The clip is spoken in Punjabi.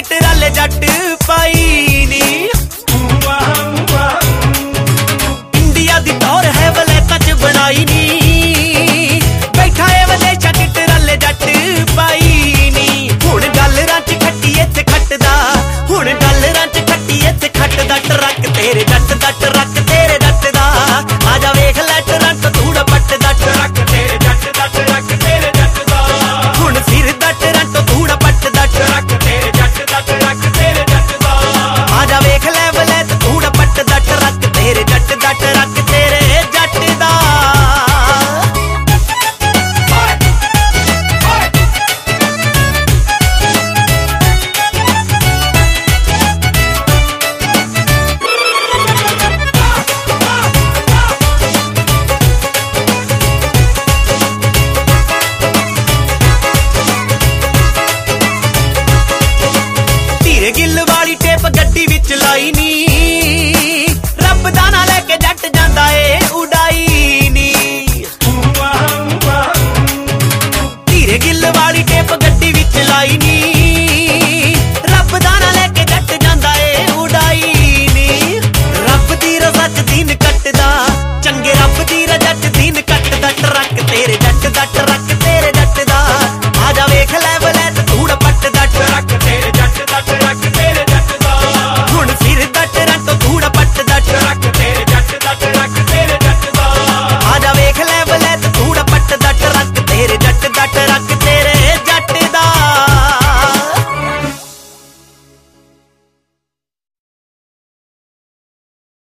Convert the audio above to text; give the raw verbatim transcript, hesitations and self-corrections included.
ਟਰਾਲੇ ਜੱਟ ਪਾਈ ਨੀ ਇੰਡੀਆ ਦੀ ਟੌਰ ਹੈ ਵਲੈਤਾਂ ਚ ਬਣਾਈ ਨੀ ਬੈਠਾ ਏ ਵਿਦੇਸ਼ਾਂ ਚ ਟਰਾਲੇ ਜੱਟ ਪਾਈ ਨੀ ਹੁਣ ਡਾਲਰਾਂ ਚ ਖੱਟੀ ਇੱਥੇ ਖੱਟਦਾ ਹੁਣ ਡਾਲਰਾਂ ਚ ਖੱਟੀ ਇੱਥੇ ਖੱਟਦਾ ਟਰੱਕ ਤੇਰੇ ਜੱਟ ਦਾ ਟਰੱਕ ਤੇਰੇ ਜੱਟ ਦਾ ਆ ਜਾ ਵੇਖ ਲੈ ਟਰੱਕ ਧੂੜਾ ਪੱਟਦਾ ਟਰੱਕ ਤੇਰੇ ਜੱਟ ਦਾ ਟਰੱਕ ਤੇਰੇ ਜੱਟ ਦਾ ਹੁਣ ਫਿਰਦਾ ਟਰੱਕ ਧੂੜਾ ਪੱਟਦਾ ਟਰੱਕ ਤੇਰੇ ਜੱਟ ਦਾ ਟਰੱਕ ਤੇਰੇ ਜੱਟ ਦਾ ਆ ਜਾ ਵੇਖ ਲੈ ਵਲੈਤ ਧੂੜਾ ਪੱਟਦਾ ਟਰੱਕ ਤੇਰੇ ਜੱਟ ਦਾ ਟਰੱਕ ਤੇਰੇ ਜੱਟ ਦਾ ਗਿੱਲ ਵਾਲੀ ਟੇਪ ਗੱਡੀ ਵਿੱਚ ਲਾਈ